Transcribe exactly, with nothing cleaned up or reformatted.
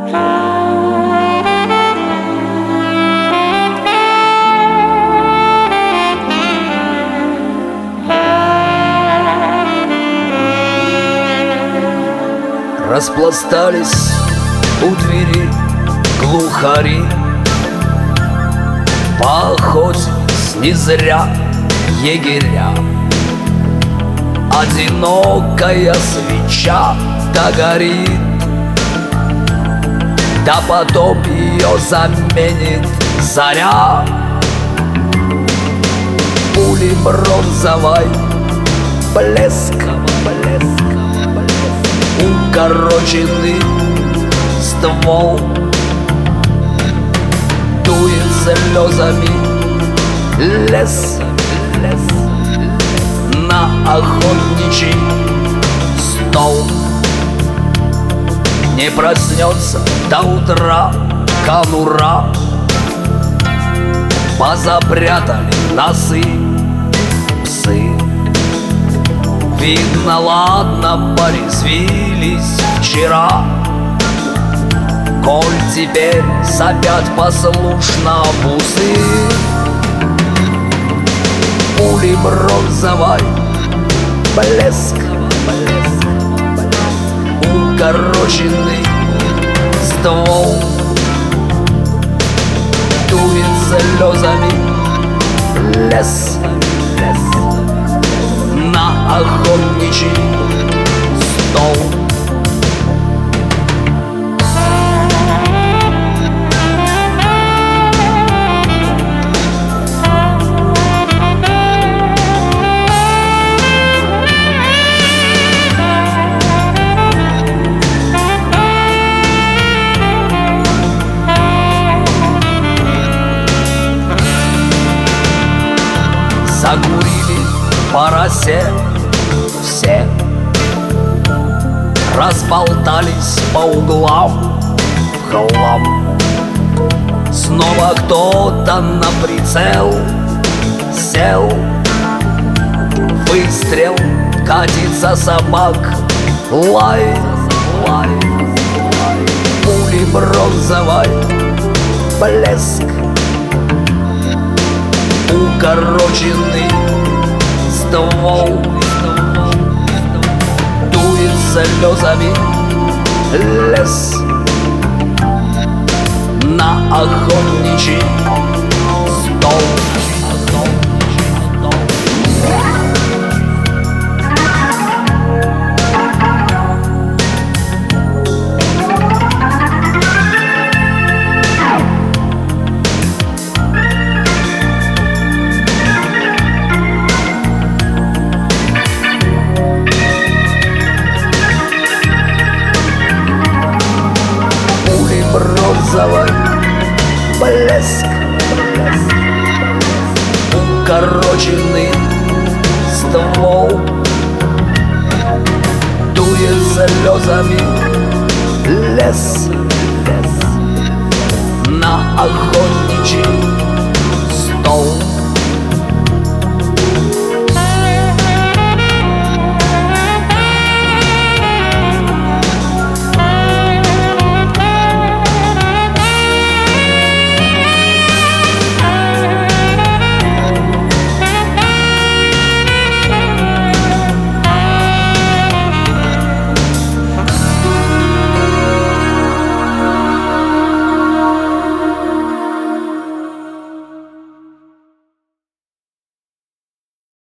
Распластались у двери глухари, поохотились не зря егеря. Одинокая свеча да горит, да потом ее заменит заря. Пули бронзовой блеском, блеском, блеском укороченный ствол дует слезами лес, лес на охотничий стол. Не проснется до утра конура, позапрятали носы псы. Видно, ладно, порезвились вчера, коль теперь сопят послушно бусы. Пули бронзовой блеск, блеск, блеск укороченный ствол дует слезами лес, лес на охотничий стол. Закурили по росе все, разболтались по углам в хлам. Снова кто-то на прицел сел, выстрел, катится собак лай, лай, лай. Пули бронзовой блеск, укороченный ствол дует слезами лес на охотничий стол. Бронзовый блеск, блеск, укороченный ствол дует слезами лес, лес на охотничий стол.